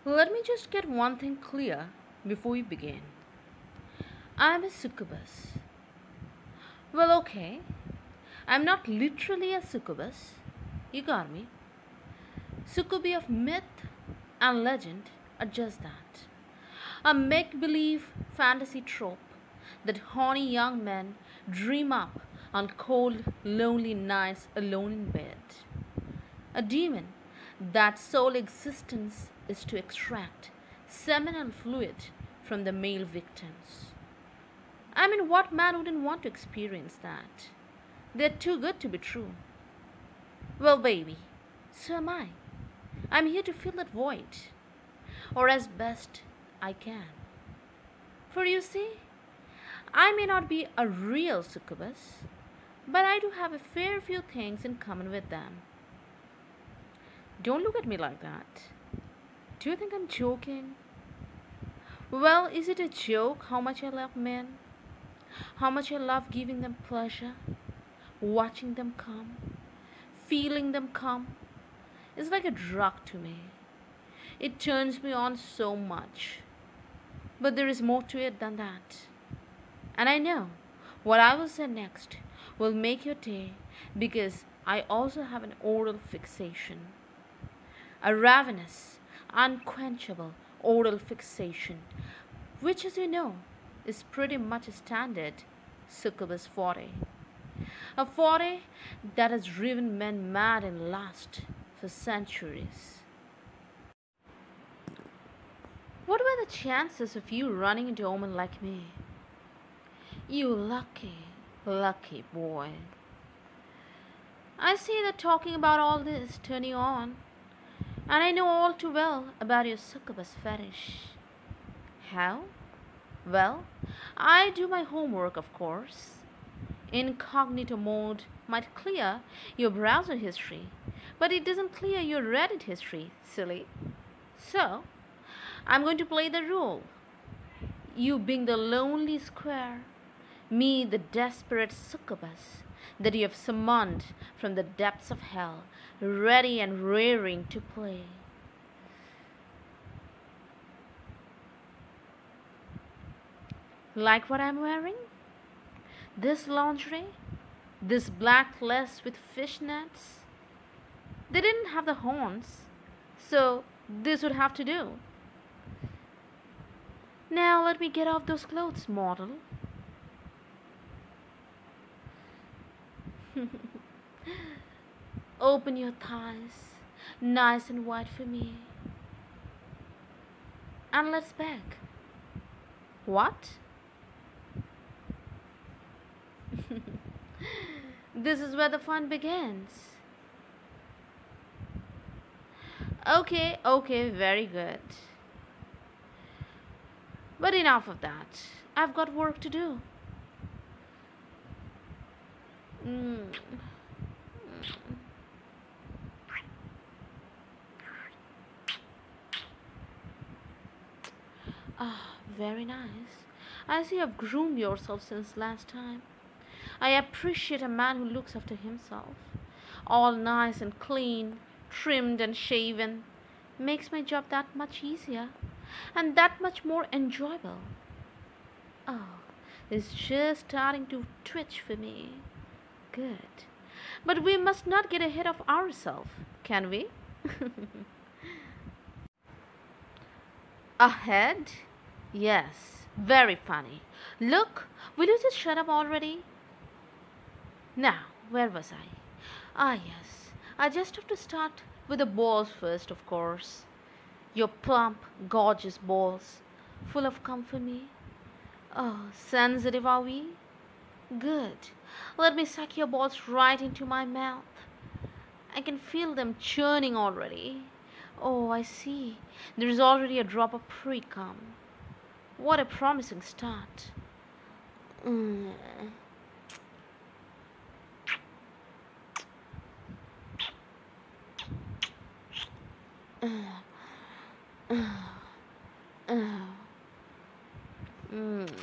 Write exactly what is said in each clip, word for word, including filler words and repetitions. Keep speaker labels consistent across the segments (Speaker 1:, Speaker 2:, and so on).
Speaker 1: Let me just get one thing clear before we begin. I'm a succubus. Well, okay. I'm not literally a succubus. You got me. Succubi of myth and legend are just that. A make believe fantasy trope that horny young men dream up on cold, lonely nights alone in bed. A demon that sole existence is to extract seminal fluid from the male victims. I mean, what man wouldn't want to experience that? They're too good to be true. Well, baby, so am I. I'm here to fill that void, or as best I can. For you see, I may not be a real succubus, but I do have a fair few things in common with them. Don't look at me like that. Do you think I'm joking? Well, is it a joke how much I love men? How much I love giving them pleasure, watching them come, feeling them come? It's like a drug to me. It turns me on so much. But there is more to it than that. And I know what I will say next will make your day because I also have an oral fixation. A ravenous, unquenchable oral fixation, which, as you know, is pretty much a standard succubus foray. A foray that has driven men mad in lust for centuries. What were the chances of you running into a woman like me? You lucky, lucky boy. I see that talking about all this turn you on, and I know all too well about your succubus fetish. How? Well, I do my homework, of course. Incognito mode might clear your browser history, but it doesn't clear your Reddit history, silly. So, I'm going to play the role. You being the lonely square, me the desperate succubus that you have summoned from the depths of hell, ready and raring to play. Like what I'm wearing? This lingerie? This black lace with fishnets? They didn't have the horns, so this would have to do. Now let me get off those clothes, model. Open your thighs, nice and wide for me. And let's beg. What? This is where the fun begins. Okay, okay, very good. But enough of that. I've got work to do. Mm. Ah, very nice. I see you've groomed yourself since last time. I appreciate a man who looks after himself. All nice and clean, trimmed and shaven. Makes my job that much easier and that much more enjoyable. Oh, it's just starting to twitch for me. Good. But we must not get ahead of ourselves, can we? Ahead? Yes, very funny. Look, will you just shut up already? Now, where was I? Ah, yes. I just have to start with the balls first, of course. Your plump, gorgeous balls, full of cum for me. Oh, sensitive are we? Good. Let me suck your balls right into my mouth. I can feel them churning already. Oh, I see. There is already a drop of pre-cum. What a promising start. Mm. Uh, uh, uh. Mm.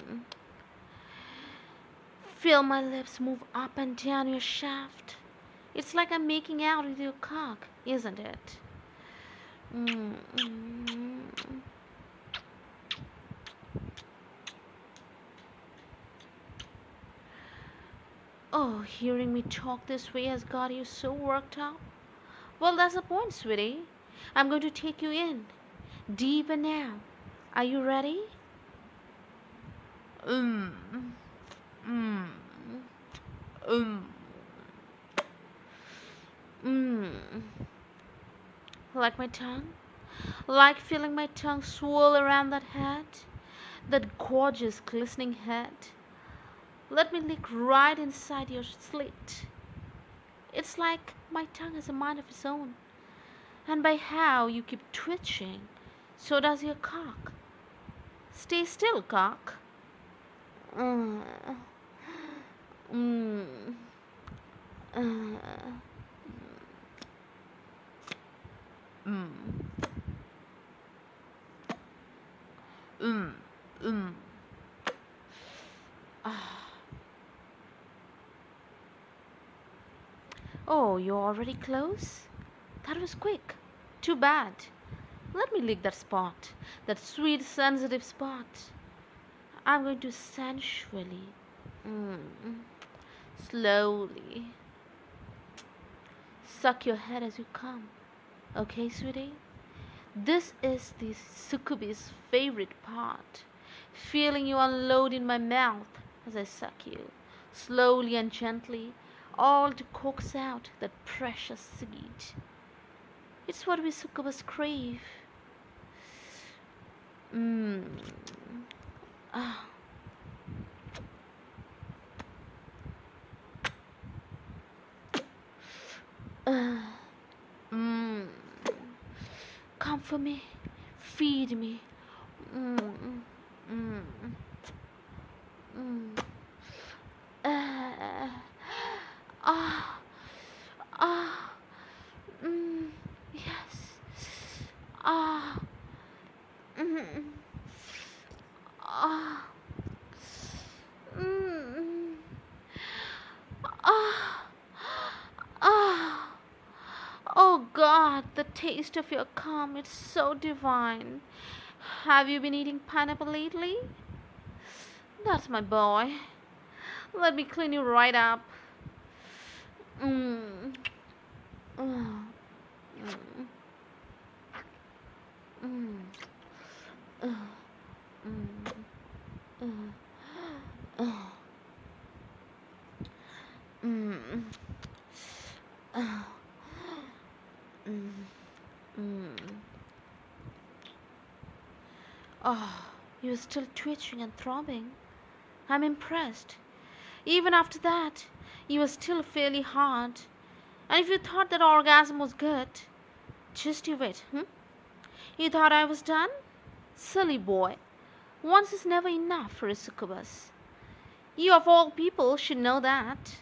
Speaker 1: Feel my lips move up and down your shaft. It's like I'm making out with your cock, isn't it? Mm, mm, hearing me talk this way has got you so worked up? Well, that's the point, sweetie. I'm going to take you in, deeper now. Are you ready? Mm. Mm. Mm. Mm. Like my tongue? Like feeling my tongue swirl around that head? That gorgeous, glistening head? Let me lick right inside your slit. It's like my tongue has a mind of its own. And by how you keep twitching, so does your cock. Stay still, cock. Mm. Mm. Uh. Mm. Mm. Mm. Ah. Oh, you're already close? That was quick. Too bad. Let me lick that spot, that sweet, sensitive spot. I'm going to sensually, mm, slowly suck your head as you come. Okay, sweetie? This is the succubus' favorite part. Feeling you unload in my mouth as I suck you, slowly and gently, all to coax out that precious seed. It's what we succubus crave. Mmm. Ah. Uh. Mmm. Come for me. Feed me. Mmm. Mmm. Mmm. Uh. Ah. Ah. Mmm. Yes. Ah. Mmm. Ah. Mm. Ah. Ah. Oh God, the taste of your cum, it's so divine. Have you been eating pineapple lately? That's my boy. Let me clean you right up. Mm. Mm. Mm. Mm. Mm. Mm. Mm. Mm. Mm. Oh, you're still twitching and throbbing. I'm impressed. Even after that, you were still fairly hard. And if you thought that orgasm was good, just you wait, hmm? You thought I was done? Silly boy. Once is never enough for a succubus. You of all people should know that.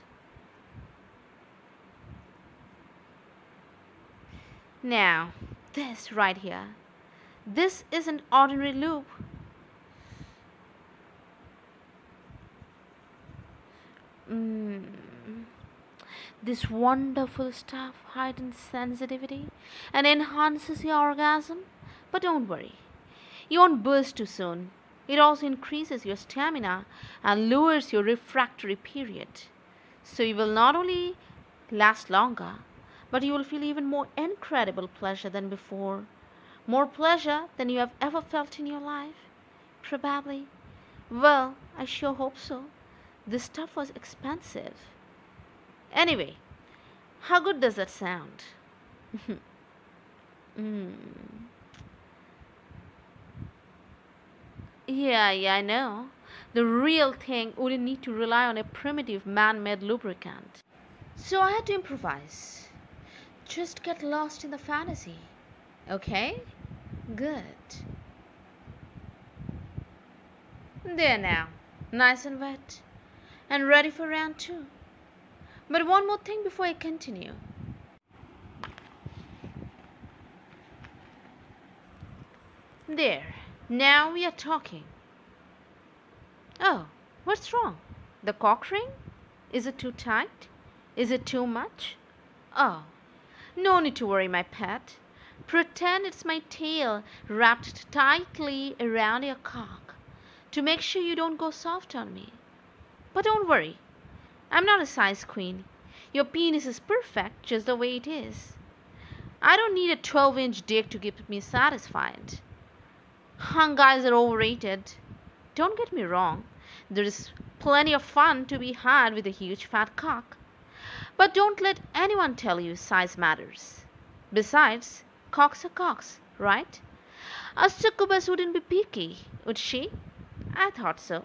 Speaker 1: Now, this right here. This isn't ordinary lube. Mm. This wonderful stuff heightens sensitivity and enhances your orgasm. But don't worry, you won't burst too soon. It also increases your stamina and lowers your refractory period. So you will not only last longer, but you will feel even more incredible pleasure than before. More pleasure than you have ever felt in your life. Probably. Well, I sure hope so. This stuff was expensive. Anyway, how good does that sound? mm. Yeah, yeah, I know. The real thing wouldn't need to rely on a primitive man-made lubricant. So I had to improvise. Just get lost in the fantasy. Okay? Good. There now. Nice and wet. And ready for round two. But one more thing before I continue. There. Now we are talking. Oh, what's wrong? The cock ring? Is it too tight? Is it too much? Oh, no need to worry, my pet. Pretend it's my tail wrapped tightly around your cock to make sure you don't go soft on me. But don't worry, I'm not a size queen. Your penis is perfect just the way it is. I don't need a twelve inch dick to keep me satisfied. Hung guys are overrated. Don't get me wrong, there is plenty of fun to be had with a huge fat cock. But don't let anyone tell you size matters. Besides, cocks are cocks, right? A succubus wouldn't be picky, would she? I thought so.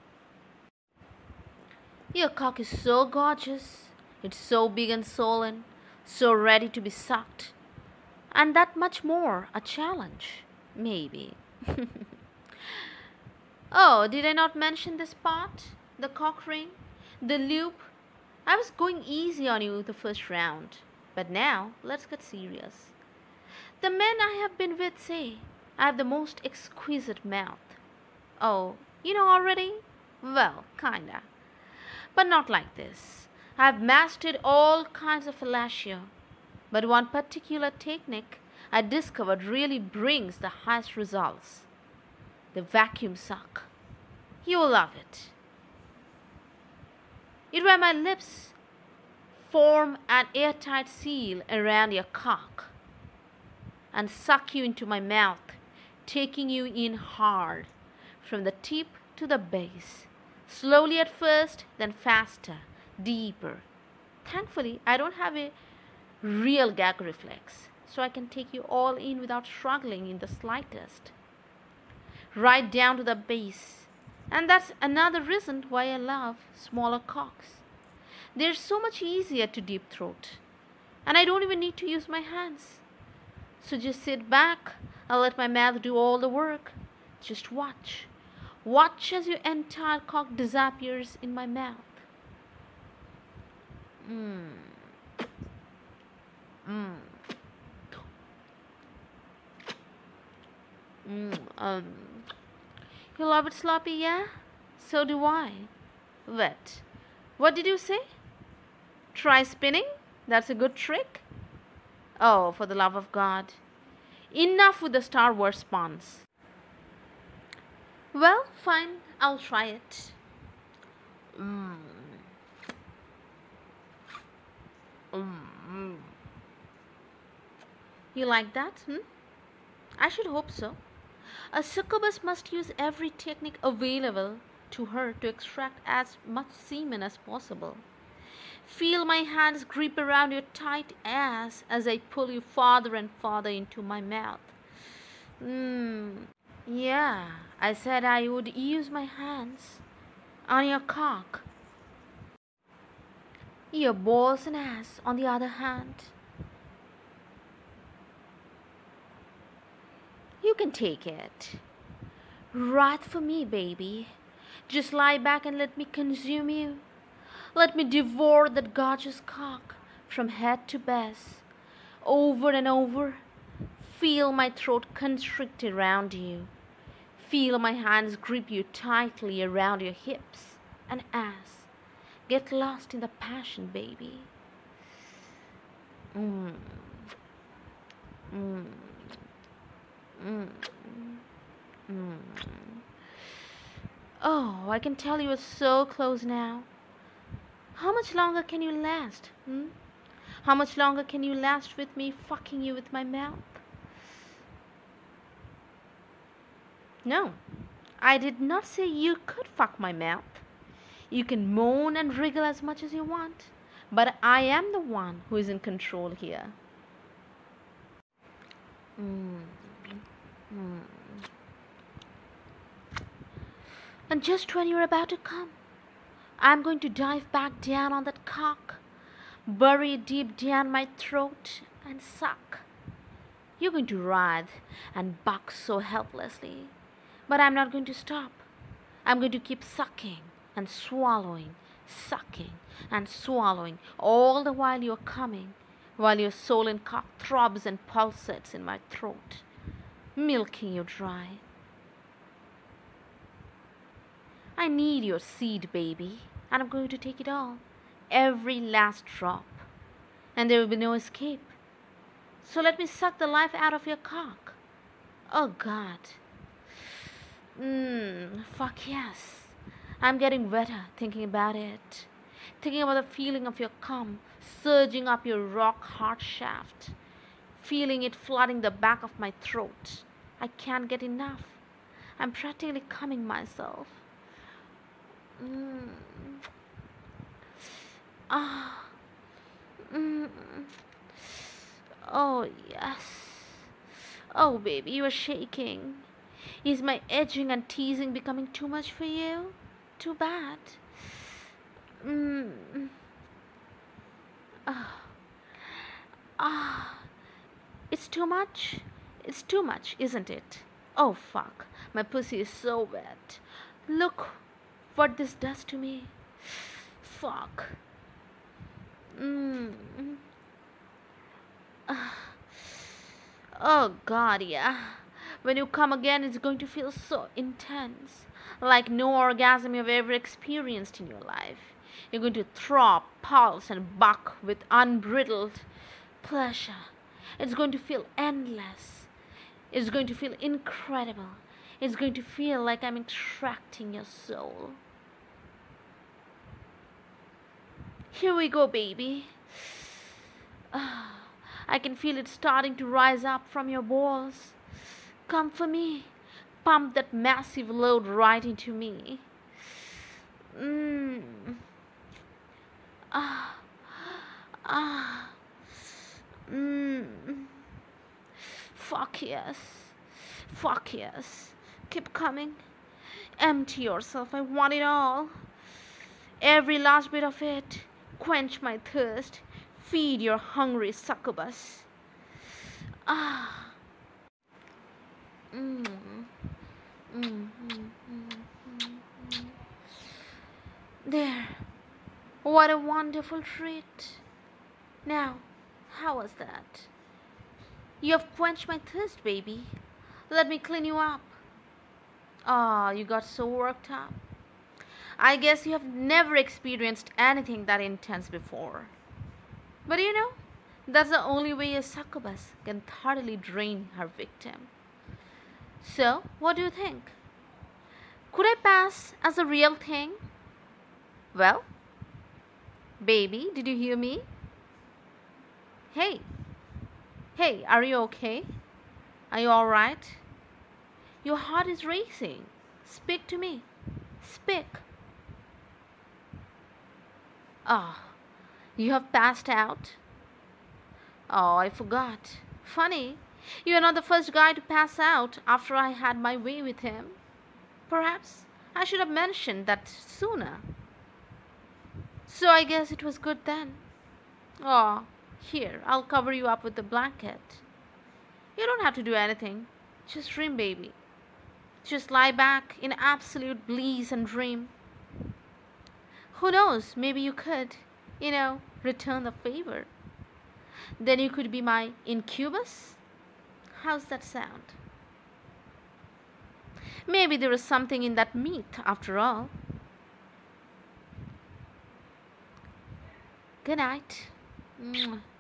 Speaker 1: Your cock is so gorgeous. It's so big and swollen, so ready to be sucked. And that much more a challenge, maybe. Oh, did I not mention this part? The cock ring? The loop? I was going easy on you the first round. But now, let's get serious. The men I have been with say I have the most exquisite mouth. Oh, you know already? Well, kinda. But not like this. I've mastered all kinds of fellatio. But one particular technique I discovered really brings the highest results. The vacuum suck. You'll love it. It where my lips form an airtight seal around your cock and suck you into my mouth, taking you in hard from the tip to the base, slowly at first, then faster, deeper. Thankfully, I don't have a real gag reflex, so I can take you all in without struggling in the slightest. Right down to the base. And that's another reason why I love smaller cocks. They're so much easier to deep throat. And I don't even need to use my hands. So just sit back and let my mouth do all the work. Just watch. Watch as your entire cock disappears in my mouth. Mmm. Mmm. Mmm. Um. You love it sloppy, yeah? So do I. Wet. What did you say? Try spinning? That's a good trick. Oh, for the love of God. Enough with the Star Wars puns. Well, fine. I'll try it. Mm. Mm. You like that, hmm? I should hope so. A succubus must use every technique available to her to extract as much semen as possible. Feel my hands grip around your tight ass as I pull you farther and farther into my mouth. Mmm. Yeah, I said I would use my hands on your cock. Your balls and ass, on the other hand. You can take it. Right for me, baby. Just lie back and let me consume you. Let me devour that gorgeous cock from head to base, over and over. Feel my throat constrict around you. Feel my hands grip you tightly around your hips and ass. Get lost in the passion, baby. Mmm. Mmm. Mm. Mm. Oh, I can tell you are so close now. How much longer can you last? Hmm? How much longer can you last with me fucking you with my mouth? No, I did not say you could fuck my mouth. You can moan and wriggle as much as you want, but I am the one who is in control here. Mm. Mm. And just when you're about to come, I'm going to dive back down on that cock, bury it deep down my throat, and suck. You're going to writhe and buck so helplessly, but I'm not going to stop. I'm going to keep sucking and swallowing, sucking and swallowing, all the while you're coming, while your swollen cock throbs and pulsates in my throat, milking you dry. I need your seed, baby, and I'm going to take it all, every last drop, and there will be no escape. So let me suck the life out of your cock. Oh, God. Mmm, fuck yes. I'm getting wetter thinking about it. thinking about the feeling of your cum surging up your rock hard shaft, feeling it flooding the back of my throat. I can't get enough. I'm practically coming myself. Mm. Ah. Mm. Oh, yes. Oh, baby, you are shaking. Is my edging and teasing becoming too much for you? Too bad. Mm. Ah. Ah. It's too much? It's too much, isn't it? Oh, fuck. My pussy is so wet. Look what this does to me. Fuck. Mm. Ah. Oh, God, yeah. When you come again, it's going to feel so intense. Like no orgasm you've ever experienced in your life. You're going to throb, pulse, and buck with unbridled pleasure. It's going to feel endless. It's going to feel incredible. It's going to feel like I'm extracting your soul. Here we go, baby. Ah, I can feel it starting to rise up from your balls. Come for me. Pump that massive load right into me. Mmm. Ah. Ah. Mmm. Fuck yes. Fuck yes. Keep coming. Empty yourself. I want it all. Every last bit of it. Quench my thirst. Feed your hungry succubus. Ah. Mm. Mm, mm, mm, mm, mm. There. What a wonderful treat. Now, how was that? You have quenched my thirst, baby. Let me clean you up. Ah, oh, you got so worked up. I guess you have never experienced anything that intense before. But you know, that's the only way a succubus can thoroughly drain her victim. So, what do you think? Could I pass as a real thing? Well, baby, did you hear me? Hey, hey, are you okay? Are you alright? Your heart is racing. Speak to me. Speak. Ah, oh, you have passed out? Oh, I forgot. Funny, you are not the first guy to pass out after I had my way with him. Perhaps I should have mentioned that sooner. So I guess it was good then. Oh, here, I'll cover you up with the blanket. You don't have to do anything. Just dream, baby. Just lie back in absolute bliss and dream. Who knows, maybe you could, you know, return the favor. Then you could be my incubus? How's that sound? Maybe there is something in that meat after all. Good night. Mwah.